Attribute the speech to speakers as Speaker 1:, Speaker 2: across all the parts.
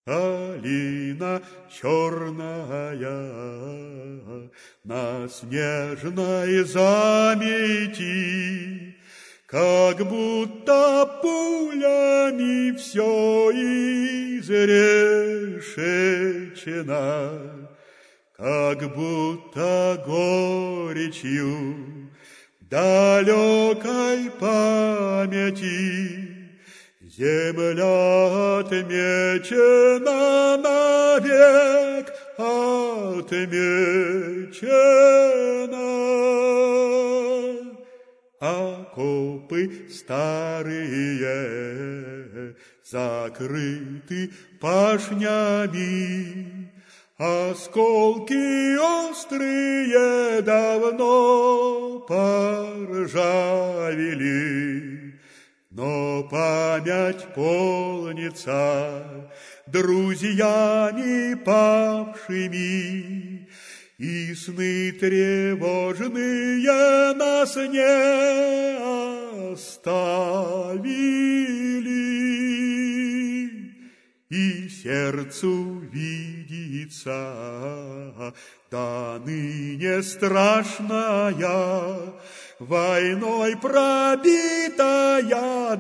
Speaker 1: Калина черная на снежной замети, как будто пулями все изрешечено, как будто горечью далекой памяти земля отмечена навек, отмечена. Окопы старые закрыты пашнями, осколки острые давно поржавели, но память полнится друзьями павшими, и сны тревожные нас не оставили. И сердцу видится до ныне страшная, войной пробитая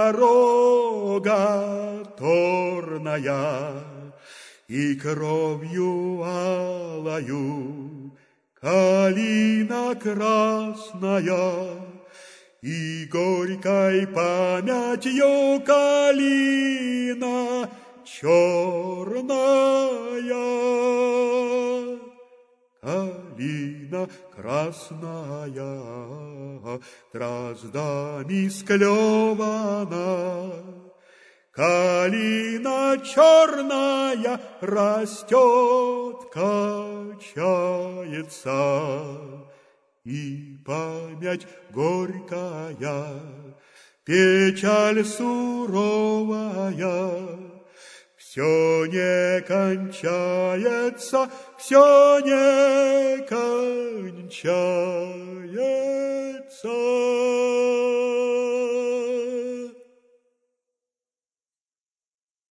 Speaker 1: дорога торная, и кровью алою калина красная, и горькой памятью калина черная. Калина красная, дроздами склевана, калина черная растет, качается, и память горькая, печаль суровая, все не кончается, все не кончается.